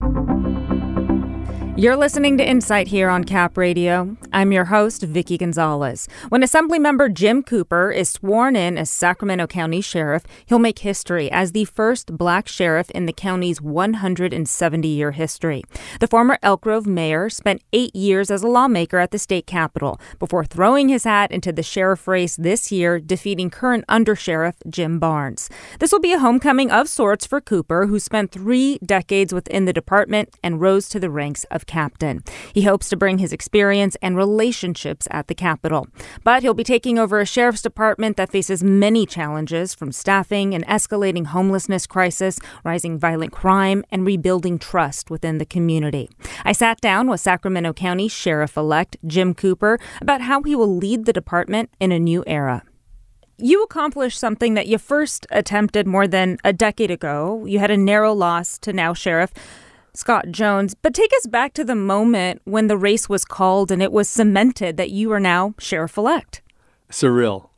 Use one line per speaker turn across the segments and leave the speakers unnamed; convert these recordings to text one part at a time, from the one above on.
You're listening to Insight here on Cap Radio. I'm your host, Vicky Gonzalez. When Assemblymember Jim Cooper is sworn in as Sacramento County Sheriff, he'll make history as the first black sheriff in the county's 170-year history. The former Elk Grove mayor spent 8 years as a lawmaker at the state capitol before throwing his hat into the sheriff race this year, defeating current undersheriff Jim Barnes. This will be a homecoming of sorts for Cooper, who spent 3 decades within the department and rose to the ranks of captain. He hopes to bring his experience and relationships at the Capitol. But he'll be taking over a sheriff's department that faces many challenges, from staffing, an escalating homelessness crisis, rising violent crime, and rebuilding trust within the community. I sat down with Sacramento County Sheriff-elect Jim Cooper about how he will lead the department in a new era. You accomplished something that you first attempted more than a decade ago. You had a narrow loss to now Sheriff Scott Jones. But take us back to the moment when the race was called and it was cemented that you are now sheriff-elect.
Surreal.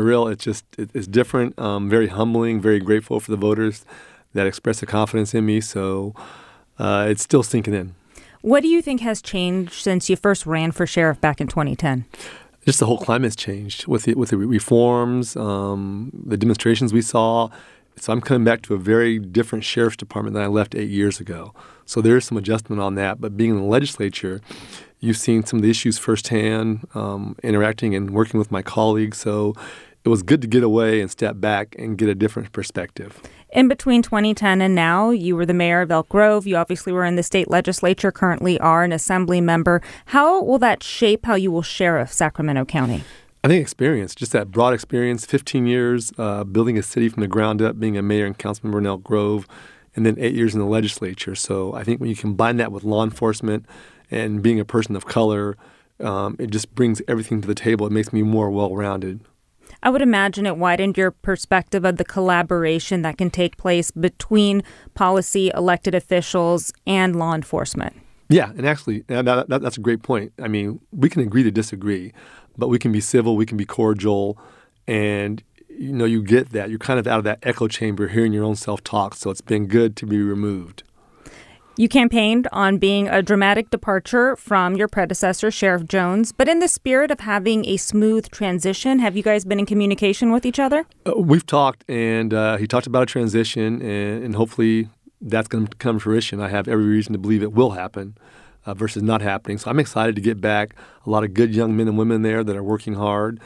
It's different. Very humbling, very grateful for the voters that expressed the confidence in me. So it's still sinking in.
What do you think has changed since you first ran for sheriff back in 2010?
Just the whole climate's changed with the reforms, the demonstrations we saw. So I'm coming back to a very different sheriff's department than I left 8 years ago. So there is some adjustment on that. But being in the legislature, you've seen some of the issues firsthand, interacting and working with my colleagues. So it was good to get away and step back and get a different perspective.
In between 2010 and now, you were the mayor of Elk Grove. You obviously were in the state legislature, currently are an assembly member. How will that shape how you will sheriff Sacramento County?
I think experience, just that broad experience, 15 years building a city from the ground up, being a mayor and council member in Elk Grove, and then 8 years in the legislature. So I think when you combine that with law enforcement and being a person of color, it just brings everything to the table. It makes me more well-rounded.
I would imagine it widened your perspective of the collaboration that can take place between policy, elected officials, and law enforcement.
Yeah, and actually, that's a great point. I mean, we can agree to disagree, but we can be civil, we can be cordial, and you get that. You're kind of out of that echo chamber hearing your own self-talk, so it's been good to be removed.
You campaigned on being a dramatic departure from your predecessor, Sheriff Jones, but in the spirit of having a smooth transition, have you guys been in communication with each other?
We've talked, and he talked about a transition, and hopefully that's going to come to fruition. I have every reason to believe it will happen versus not happening. So I'm excited to get back. A lot of good young men and women there that are working hard,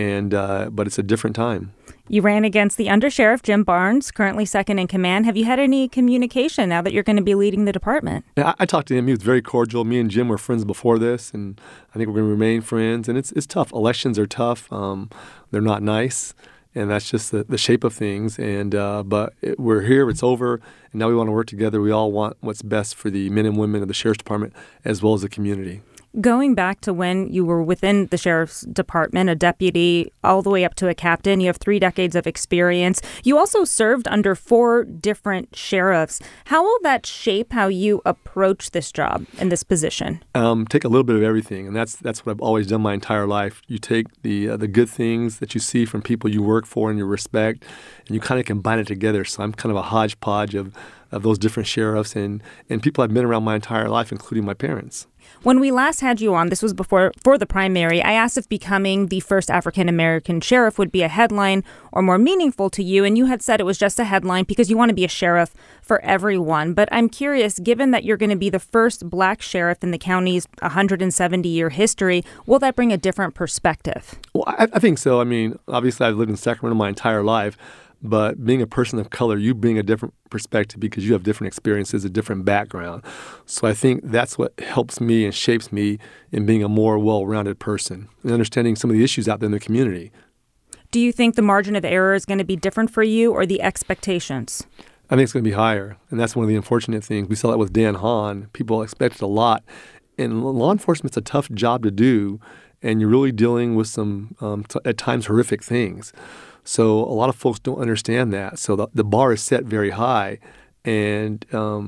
but it's a different time.
You ran against the undersheriff, Jim Barnes, currently second in command. Have you had any communication now that you're going to be leading the department?
Yeah, I talked to him. He was very cordial. Me and Jim were friends before this, and I think we're going to remain friends. And it's tough. Elections are tough. They're not nice. And that's just the shape of things. But we're here. It's over. And now we want to work together. We all want what's best for the men and women of the Sheriff's Department as well as the community.
Going back to when you were within the Sheriff's Department, a deputy, all the way up to a captain, you have 3 decades of experience. You also served under 4 different sheriffs. How will that shape how you approach this job and this position?
Take a little bit of everything, and that's what I've always done my entire life. You take the good things that you see from people you work for and you respect, and you kind of combine it together. So I'm kind of a hodgepodge of those different sheriffs and people I've been around my entire life, including my parents.
When we last had you on, this was for the primary, I asked if becoming the first African-American sheriff would be a headline or more meaningful to you, and you had said it was just a headline because you want to be a sheriff for everyone. But I'm curious, given that you're going to be the first black sheriff in the county's 170-year history, will that bring a different perspective?
Well, I think so. I mean, obviously I've lived in Sacramento my entire life. But being a person of color, you bring a different perspective because you have different experiences, a different background. So I think that's what helps me and shapes me in being a more well-rounded person and understanding some of the issues out there in the community.
Do you think the margin of error is going to be different for you or the expectations?
I think it's going to be higher, and that's one of the unfortunate things. We saw that with Dan Hahn. People expected a lot. And law enforcement's a tough job to do, and you're really dealing with some, at times, horrific things. So a lot of folks don't understand that. So the bar is set very high, and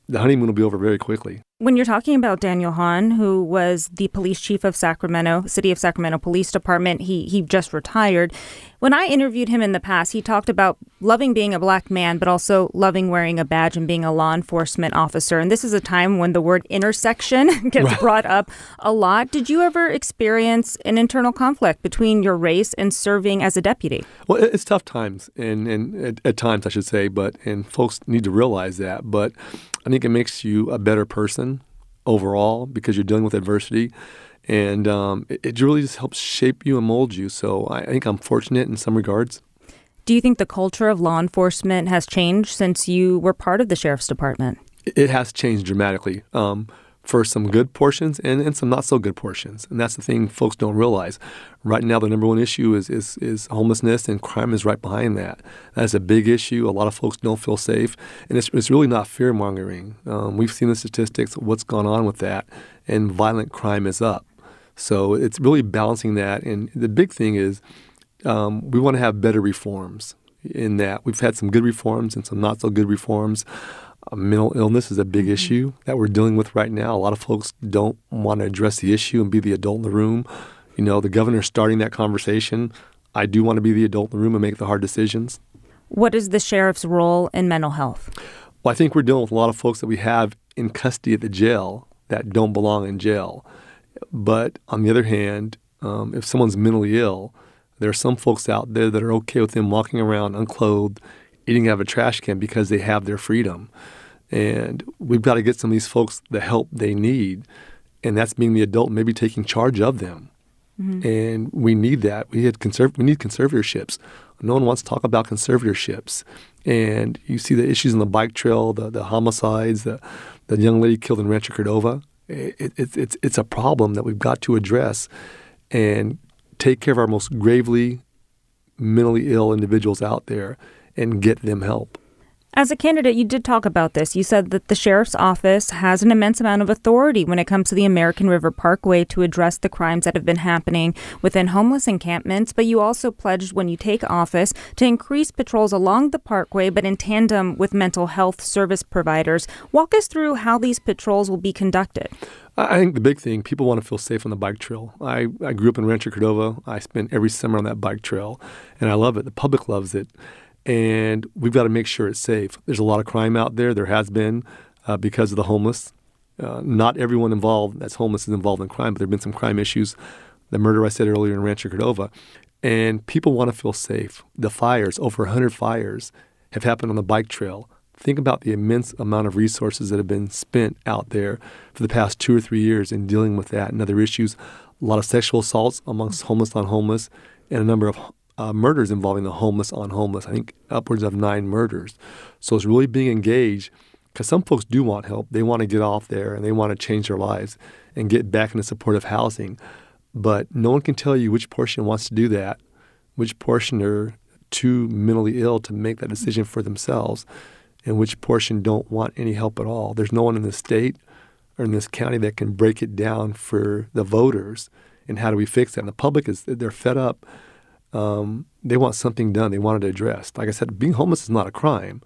the honeymoon will be over very quickly.
When you're talking about Daniel Hahn, who was the police chief of Sacramento, City of Sacramento Police Department, he just retired. When I interviewed him in the past, he talked about loving being a black man, but also loving wearing a badge and being a law enforcement officer. And this is a time when the word intersection gets brought up a lot. Did you ever experience an internal conflict between your race and serving as a deputy?
Well, it's tough times, and at times, I should say, and folks need to realize that. But I think it makes you a better person overall because you're dealing with adversity. And it really just helps shape you and mold you. So I think I'm fortunate in some regards.
Do you think the culture of law enforcement has changed since you were part of the sheriff's department?
It has changed dramatically for some good portions and some not so good portions. And that's the thing folks don't realize. Right now, the number one issue is homelessness, and crime is right behind that. That's a big issue. A lot of folks don't feel safe. And it's really not fear-mongering. We've seen the statistics of what's gone on with that, and violent crime is up. So it's really balancing that. And the big thing is we want to have better reforms in that. We've had some good reforms and some not so good reforms. Mental illness is a big issue that we're dealing with right now. A lot of folks don't want to address the issue and be the adult in the room. You know, the governor's starting that conversation. I do want to be the adult in the room and make the hard decisions.
What is the sheriff's role in mental health?
Well, I think we're dealing with a lot of folks that we have in custody at the jail that don't belong in jail. But on the other hand, if someone's mentally ill, there are some folks out there that are okay with them walking around unclothed, eating out of a trash can because they have their freedom. And we've got to get some of these folks the help they need, and that's being the adult, maybe taking charge of them. Mm-hmm. And we need that. We need conservatorships. No one wants to talk about conservatorships. And you see the issues on the bike trail, the homicides, the young lady killed in Rancho Cordova. It's a problem that we've got to address and take care of our most gravely mentally ill individuals out there and get them help.
As a candidate, you did talk about this. You said that the sheriff's office has an immense amount of authority when it comes to the American River Parkway to address the crimes that have been happening within homeless encampments. But you also pledged when you take office to increase patrols along the parkway, but in tandem with mental health service providers. Walk us through how these patrols will be conducted.
I think the big thing, people want to feel safe on the bike trail. I grew up in Rancho Cordova. I spent every summer on that bike trail, and I love it. The public loves it. And we've got to make sure it's safe. There's a lot of crime out there. There has been because of the homeless. Not everyone involved that's homeless is involved in crime, but there have been some crime issues. The murder I said earlier in Rancho Cordova. And people want to feel safe. The fires, over 100 fires, have happened on the bike trail. Think about the immense amount of resources that have been spent out there for the past 2 or 3 years in dealing with that and other issues. A lot of sexual assaults amongst homeless on homeless, and a number of murders involving the homeless on homeless. I think upwards of 9 murders. So it's really being engaged because some folks do want help. They want to get off there and they want to change their lives and get back into supportive housing. But no one can tell you which portion wants to do that, which portion are too mentally ill to make that decision for themselves, and which portion don't want any help at all. There's no one in the state or in this county that can break it down for the voters. And how do we fix that? And the public, they're fed up. They want something done. They want it addressed. Like I said, being homeless is not a crime,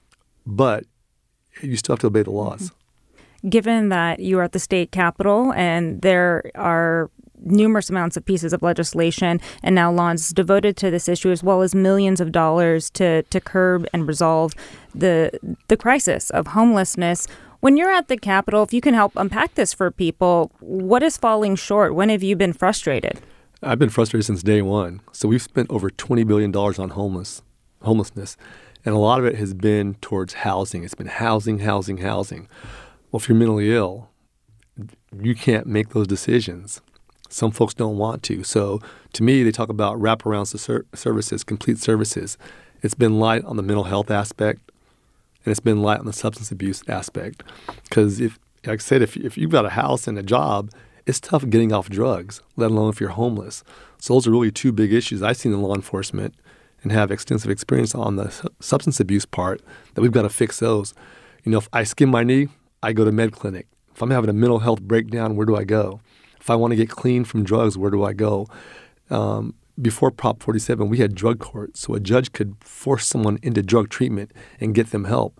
but you still have to obey the laws.
Given that you are at the state capitol and there are numerous amounts of pieces of legislation and now laws devoted to this issue, as well as millions of dollars to curb and resolve the crisis of homelessness, when you're at the Capitol, if you can help unpack this for people, what is falling short? When have you been frustrated?
I've been frustrated since day one. So we've spent over $20 billion on homelessness, and a lot of it has been towards housing. It's been housing. Well, if you're mentally ill, you can't make those decisions. Some folks don't want to. So to me, they talk about wraparound services, complete services. It's been light on the mental health aspect, and it's been light on the substance abuse aspect. Because like I said, if you've got a house and a job, it's tough getting off drugs, let alone if you're homeless. So those are really 2 big issues I've seen in law enforcement and have extensive experience on the substance abuse part, that we've got to fix those. You know, if I skin my knee, I go to med clinic. If I'm having a mental health breakdown, where do I go? If I want to get clean from drugs, where do I go? Before Prop 47, we had drug courts, so a judge could force someone into drug treatment and get them help.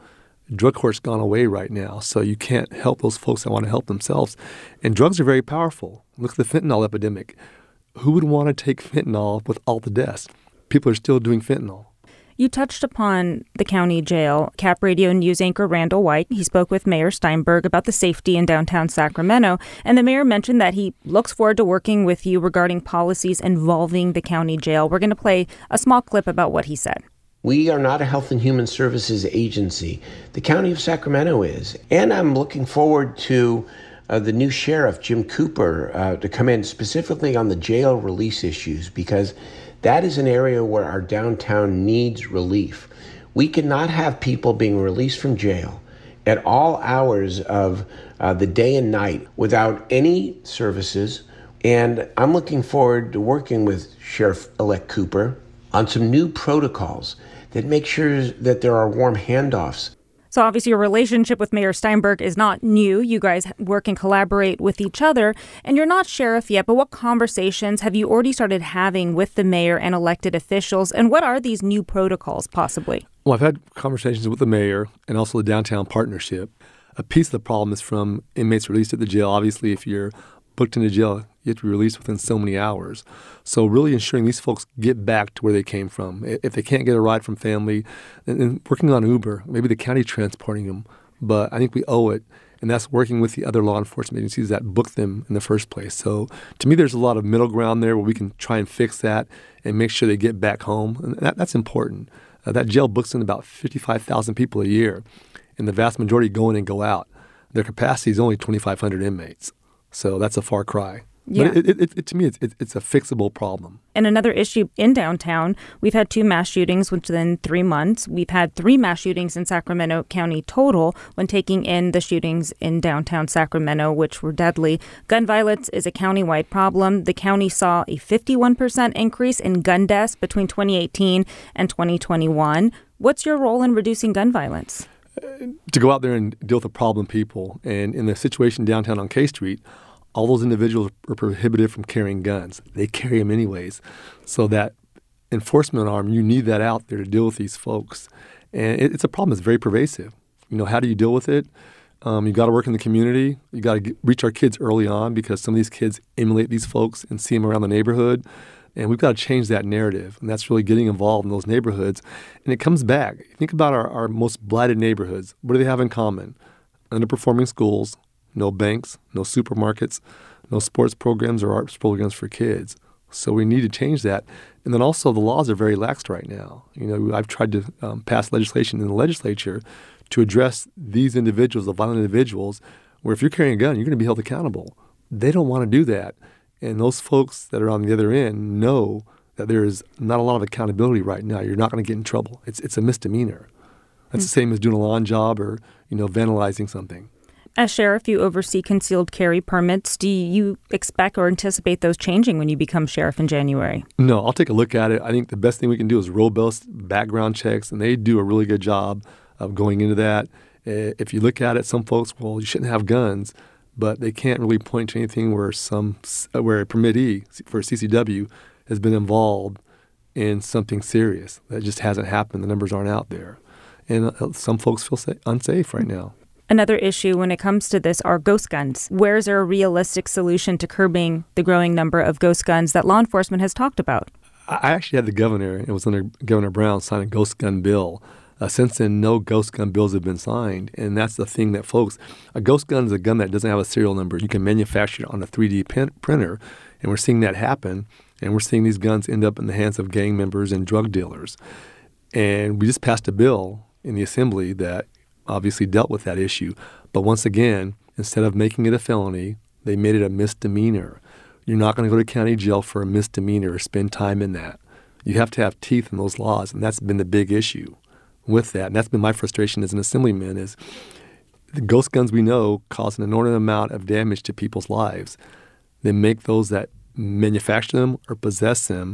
The drug court's gone away right now, so you can't help those folks that want to help themselves. And drugs are very powerful. Look at the fentanyl epidemic. Who would want to take fentanyl with all the deaths? People are still doing fentanyl.
You touched upon the county jail. Cap Radio News anchor Randall White, he spoke with Mayor Steinberg about the safety in downtown Sacramento, and the mayor mentioned that he looks forward to working with you regarding policies involving the county jail. We're going to play a small clip about what he said.
We are not a Health and Human Services agency. The County of Sacramento is. And I'm looking forward to the new sheriff, Jim Cooper, to come in specifically on the jail release issues, because that is an area where our downtown needs relief. We cannot have people being released from jail at all hours of the day and night without any services. And I'm looking forward to working with Sheriff-elect Cooper on some new protocols that make sure that there are warm handoffs.
So obviously your relationship with Mayor Steinberg is not new. You guys work and collaborate with each other, and you're not sheriff yet, but what conversations have you already started having with the mayor and elected officials, and what are these new protocols possibly?
Well, I've had conversations with the mayor and also the downtown partnership. A piece of the problem is from inmates released at the jail. Obviously, if you're booked into jail, you have to be released within so many hours. So really ensuring these folks get back to where they came from. If they can't get a ride from family, and working on Uber, maybe the county transporting them. But I think we owe it, and that's working with the other law enforcement agencies that booked them in the first place. So to me, there's a lot of middle ground there where we can try and fix that and make sure they get back home. And that's important. That jail books in about 55,000 people a year, and the vast majority go in and go out. Their capacity is only 2,500 inmates. So that's a far cry.
Yeah.
But to me, it's a fixable problem.
And another issue in downtown, we've had 2 mass shootings within 3 months. We've had 3 mass shootings in Sacramento County total when taking in the shootings in downtown Sacramento, which were deadly. Gun violence is a countywide problem. The county saw a 51% increase in gun deaths between 2018 and 2021. What's your role in reducing gun violence?
To go out there and deal with the problem people. And in the situation downtown on K Street, all those individuals are prohibited from carrying guns. They carry them anyways. So that enforcement arm, you need that out there to deal with these folks. And it's a problem that's very pervasive. You know, how do you deal with it? You got to work in the community. You got to reach our kids early on, because some of these kids emulate these folks and see them around the neighborhood. And we've got to change that narrative. And that's really getting involved in those neighborhoods. And it comes back. Think about our most blighted neighborhoods. What do they have in common? Underperforming schools, no banks, no supermarkets, no sports programs or arts programs for kids. So we need to change that. And then also the laws are very lax right now. You know, I've tried to pass legislation in the legislature to address these individuals, the violent individuals, where if you're carrying a gun, you're going to be held accountable. They don't want to do that. And those folks that are on the other end know that there is not a lot of accountability right now. You're not going to get in trouble. It's a misdemeanor. That's the same as doing a lawn job or, vandalizing something.
As sheriff, you oversee concealed carry permits. Do you expect or anticipate those changing when you become sheriff in January?
No, I'll take a look at it. I think the best thing we can do is robust background checks, and they do a really good job of going into that. If you look at it, some folks, well, you shouldn't have guns, but they can't really point to anything where a permittee for a CCW has been involved in something serious. That just hasn't happened. The numbers aren't out there. And some folks feel unsafe right now.
Another issue when it comes to this are ghost guns. Where is there a realistic solution to curbing the growing number of ghost guns that law enforcement has talked about?
I actually had the governor, it was under Governor Brown, sign a ghost gun bill. Since then, no ghost gun bills have been signed. And that's the thing that folks, a ghost gun is a gun that doesn't have a serial number. You can manufacture it on a 3D printer. And we're seeing that happen. And we're seeing these guns end up in the hands of gang members and drug dealers. And we just passed a bill in the assembly that obviously dealt with that issue. But once again, instead of making it a felony, they made it a misdemeanor. You're not going to go to county jail for a misdemeanor or spend time in that. You have to have teeth in those laws, and that's been the big issue with that. And that's been my frustration as an assemblyman is the ghost guns we know cause an inordinate amount of damage to people's lives. They make those that manufacture them or possess them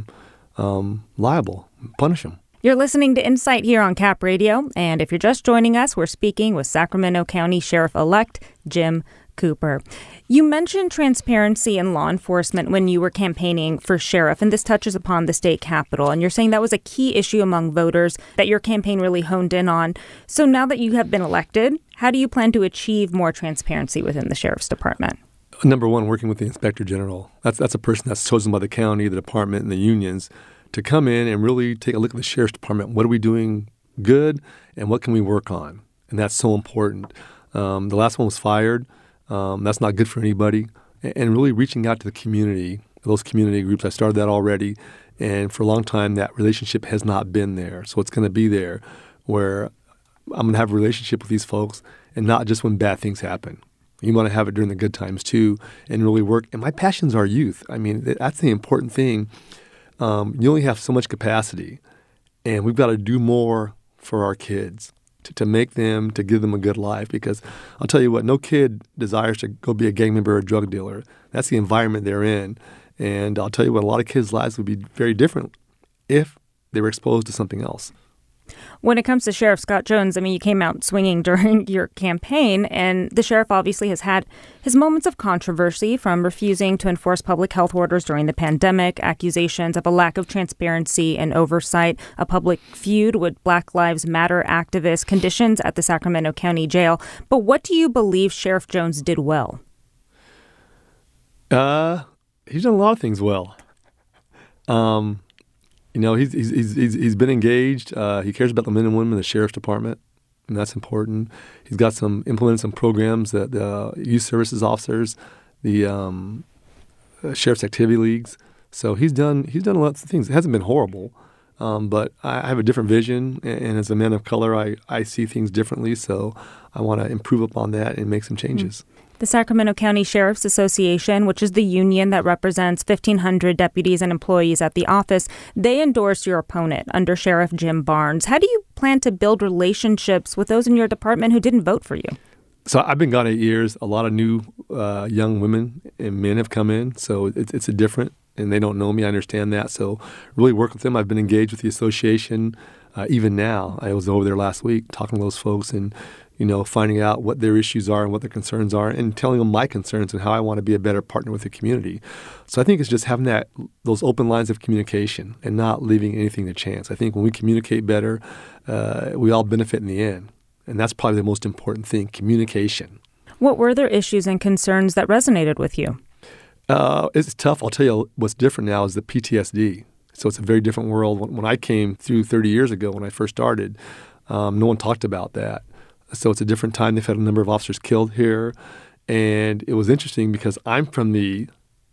liable, punish them.
You're listening to Insight here on Cap Radio, and if you're just joining us, we're speaking with Sacramento County Sheriff-elect Jim Cooper. You mentioned transparency in law enforcement when you were campaigning for sheriff, and this touches upon the state capitol. And you're saying that was a key issue among voters that your campaign really honed in on. So now that you have been elected, how do you plan to achieve more transparency within the sheriff's department?
Number one, working with the inspector general. That's a person that's chosen by the county, the department, and the unions to come in and really take a look at the sheriff's department. What are we doing good, and what can we work on? And that's so important. The last one was fired. That's not good for anybody. And really reaching out to the community, those community groups. I started that already. And for a long time, that relationship has not been there. So it's going to be there where I'm going to have a relationship with these folks, and not just when bad things happen. You want to have it during the good times, too, and really work. And my passions are youth. I mean, that's the important thing. You only have so much capacity, and we've got to do more for our kids to make them, to give them a good life. Because I'll tell you what, no kid desires to go be a gang member or a drug dealer. That's the environment they're in. And I'll tell you what, a lot of kids' lives would be very different if they were exposed to something else.
When it comes to Sheriff Scott Jones, I mean, you came out swinging during your campaign, and the sheriff obviously has had his moments of controversy, from refusing to enforce public health orders during the pandemic, accusations of a lack of transparency and oversight, a public feud with Black Lives Matter activists, conditions at the Sacramento County Jail. But what do you believe Sheriff Jones did well?
He's done a lot of things well. You know, he's been engaged. He cares about the men and women in the sheriff's department, and that's important. He's got implemented some programs that the youth services officers, the sheriff's activity leagues. So he's done lots of things. It hasn't been horrible, but I have a different vision, and as a man of color, I see things differently. So I want to improve upon that and make some changes.
The Sacramento County Sheriff's Association, which is the union that represents 1,500 deputies and employees at the office, they endorsed your opponent, Under Sheriff Jim Barnes. How do you plan to build relationships with those in your department who didn't vote for you?
So I've been gone 8 years. A lot of new young women and men have come in, so it's a different, and they don't know me. I understand that. So really work with them. I've been engaged with the association even now. I was over there last week talking to those folks and finding out what their issues are and what their concerns are, and telling them my concerns and how I want to be a better partner with the community. So I think it's just having those open lines of communication and not leaving anything to chance. I think when we communicate better, we all benefit in the end. And that's probably the most important thing, communication.
What were their issues and concerns that resonated with you?
It's tough. I'll tell you what's different now is the PTSD. So it's a very different world. When I came through 30 years ago, when I first started, no one talked about that. So it's a different time. They've had a number of officers killed here. And it was interesting because I'm from the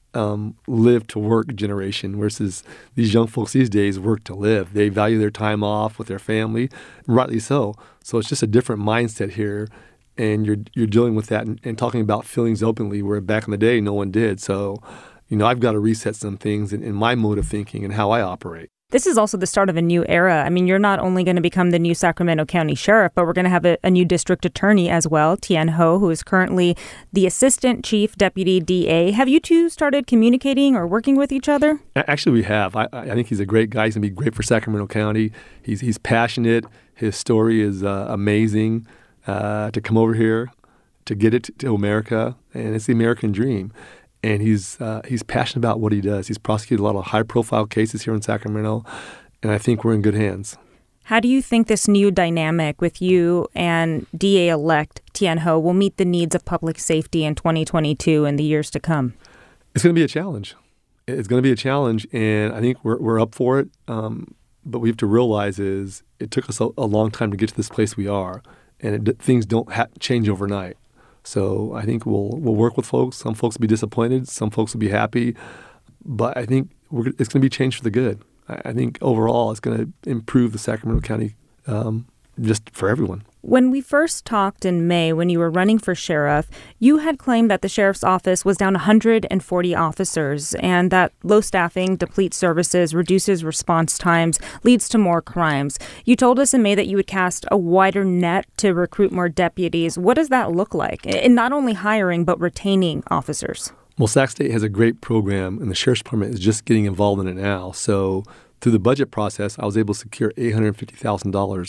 live to work generation, versus these young folks these days work to live. They value their time off with their family, rightly so. So it's just a different mindset here. And you're dealing with that and talking about feelings openly, where back in the day, no one did. So, I've got to reset some things in my mode of thinking and how I operate.
This is also the start of a new era. I mean, you're not only going to become the new Sacramento County Sheriff, but we're going to have a new district attorney as well, Tien Ho, who is currently the Assistant Chief Deputy DA. Have you two started communicating or working with each other?
Actually, we have. I think he's a great guy. He's going to be great for Sacramento County. He's passionate. His story is amazing. To come over here, to get it to America, and it's the American dream. And he's passionate about what he does. He's prosecuted a lot of high-profile cases here in Sacramento, and I think we're in good hands.
How do you think this new dynamic with you and DA-elect Tien Ho will meet the needs of public safety in 2022 and the years to come?
It's going to be a challenge. It's going to be a challenge, and I think we're up for it. But we have to realize is it took us a long time to get to this place we are, and things don't change overnight. So I think we'll work with folks. Some folks will be disappointed. Some folks will be happy. But I think it's going to be changed for the good. I think overall it's going to improve the Sacramento County just for everyone.
When we first talked in May, when you were running for sheriff, you had claimed that the sheriff's office was down 140 officers and that low staffing depletes services, reduces response times, leads to more crimes. You told us in May that you would cast a wider net to recruit more deputies. What does that look like in not only hiring but retaining officers?
Well, Sac State has a great program, and the Sheriff's Department is just getting involved in it now. So through the budget process, I was able to secure $850,000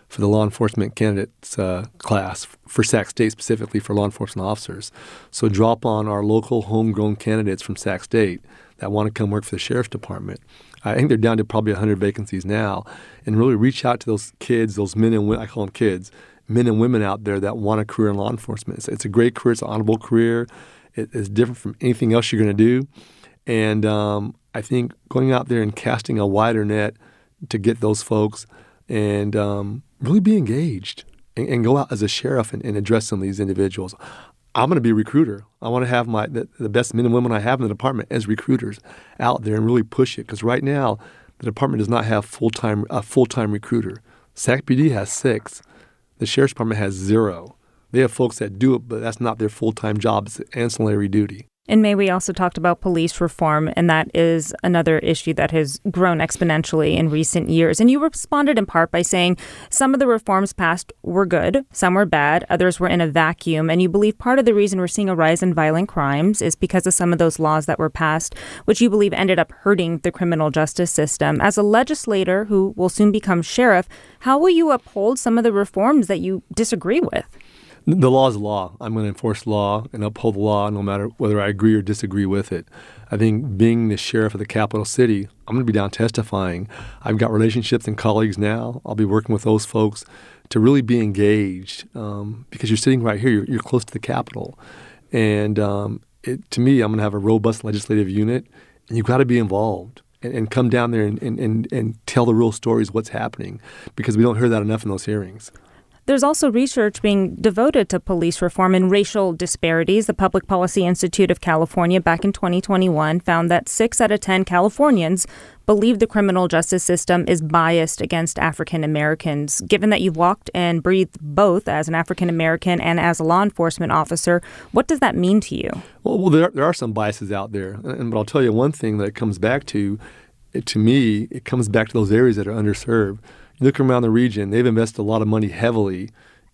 for the law enforcement candidates class for Sac State, specifically for law enforcement officers. So drop on our local homegrown candidates from Sac State that want to come work for the Sheriff's Department. I think they're down to probably 100 vacancies now, and really reach out to those kids, those men and women, I call them kids, men and women out there that want a career in law enforcement. It's a great career. It's an honorable career. It is different from anything else you're going to do. And I think going out there and casting a wider net to get those folks and really be engaged and go out as a sheriff and address some of these individuals. I'm going to be a recruiter. I want to have the best men and women I have in the department as recruiters out there and really push it. Because right now, the department does not have a full-time recruiter. SACPD has 6. The Sheriff's Department has 0. They have folks that do it, but that's not their full-time job. It's ancillary duty.
In May, we also talked about police reform, and that is another issue that has grown exponentially in recent years. And you responded in part by saying some of the reforms passed were good, some were bad, others were in a vacuum. And you believe part of the reason we're seeing a rise in violent crimes is because of some of those laws that were passed, which you believe ended up hurting the criminal justice system. As a legislator who will soon become sheriff, how will you uphold some of the reforms that you disagree with?
The law is law. I'm going to enforce law and uphold the law no matter whether I agree or disagree with it. I think being the sheriff of the capital city, I'm going to be down testifying. I've got relationships and colleagues now. I'll be working with those folks to really be engaged because you're sitting right here. You're close to the Capitol. And to me, I'm going to have a robust legislative unit, and you've got to be involved and come down there and tell the real stories, what's happening, because we don't hear that enough in those hearings.
There's also research being devoted to police reform and racial disparities. The Public Policy Institute of California back in 2021 found that 6 out of 10 Californians believe the criminal justice system is biased against African Americans. Given that you've walked and breathed both as an African American and as a law enforcement officer, what does that mean to you?
Well, there are some biases out there. But I'll tell you one thing that it comes back to me, it comes back to those areas that are underserved. You look around the region, they've invested a lot of money heavily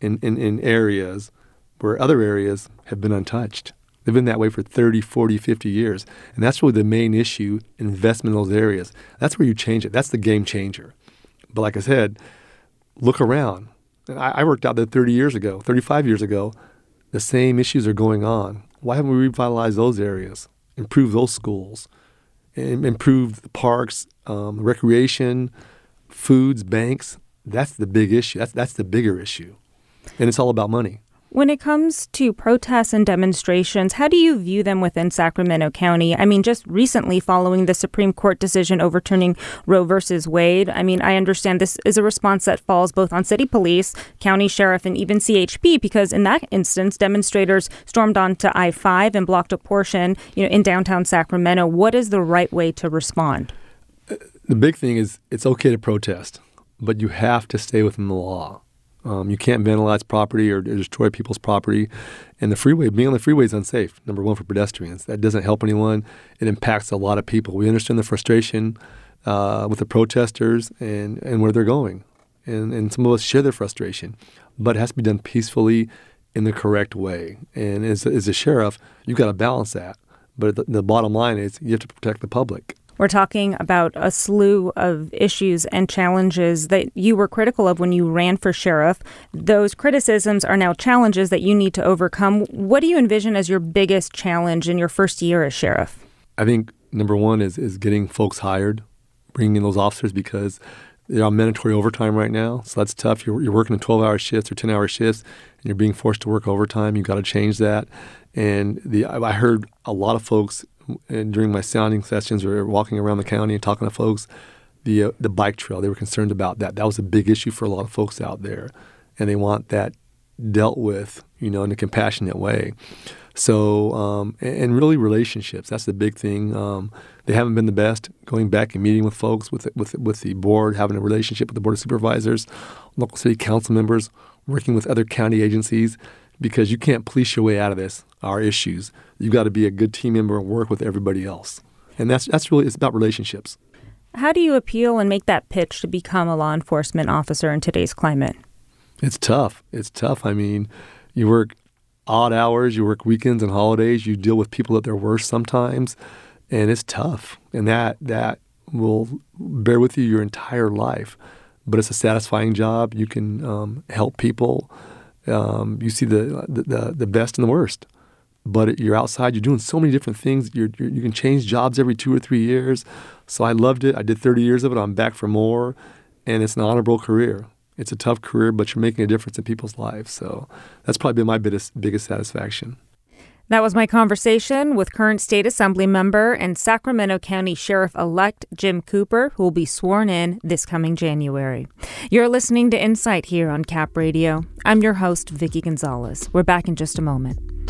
in areas where other areas have been untouched. They've been that way for 30, 40, 50 years. And that's really the main issue, investment in those areas. That's where you change it. That's the game changer. But like I said, look around. I worked out there 30 years ago, 35 years ago. The same issues are going on. Why haven't we revitalized those areas, improved those schools, improved the parks, recreation, foods, banks? That's the big issue. That's the bigger issue. And it's all about money.
When it comes to protests and demonstrations, how do you view them within Sacramento County? I mean, just recently following the Supreme Court decision overturning Roe versus Wade, I mean, I understand this is a response that falls both on city police, county sheriff, and even CHP, because in that instance, demonstrators stormed onto I-5 and blocked a portion, in downtown Sacramento. What is the right way to respond?
The big thing is it's okay to protest, but you have to stay within the law. You can't vandalize property or destroy people's property. And being on the freeway is unsafe, number one, for pedestrians. That doesn't help anyone. It impacts a lot of people. We understand the frustration with the protesters and where they're going. And some of us share their frustration. But it has to be done peacefully in the correct way. And as a sheriff, you've got to balance that. But the bottom line is you have to protect the public.
We're talking about a slew of issues and challenges that you were critical of when you ran for sheriff. Those criticisms are now challenges that you need to overcome. What do you envision as your biggest challenge in your first year as sheriff?
I think number one is getting folks hired, bringing in those officers, because they're on mandatory overtime right now. So that's tough. You're working in 12-hour shifts or 10-hour shifts, and you're being forced to work overtime. You've got to change that. And I heard a lot of folks during my sounding sessions or walking around the county and talking to folks, the bike trail, they were concerned about that. That was a big issue for a lot of folks out there, and they want that dealt with, in a compassionate way. So, and really relationships, that's the big thing. They haven't been the best. Going back and meeting with folks, with the board, having a relationship with the board of supervisors, local city council members, working with other county agencies, because you can't police your way out of this, our issues. You've got to be a good team member and work with everybody else. And that's really, it's about relationships.
How do you appeal and make that pitch to become a law enforcement officer in today's climate?
It's tough. I mean, you work odd hours, you work weekends and holidays, you deal with people at their worst sometimes, and it's tough. And that will bear with you your entire life. but it's a satisfying job. You can help people. You see the best and the worst. But you're outside. You're doing so many different things. You can change jobs every 2 or 3 years. So I loved it. I did 30 years of it. I'm back for more. And it's an honorable career. It's a tough career, but you're making a difference in people's lives. So that's probably been my biggest satisfaction.
That was my conversation with current State Assembly member and Sacramento County Sheriff-elect Jim Cooper, who will be sworn in this coming January. You're listening to Insight here on Cap Radio. I'm your host, Vicki Gonzalez. We're back in just a moment.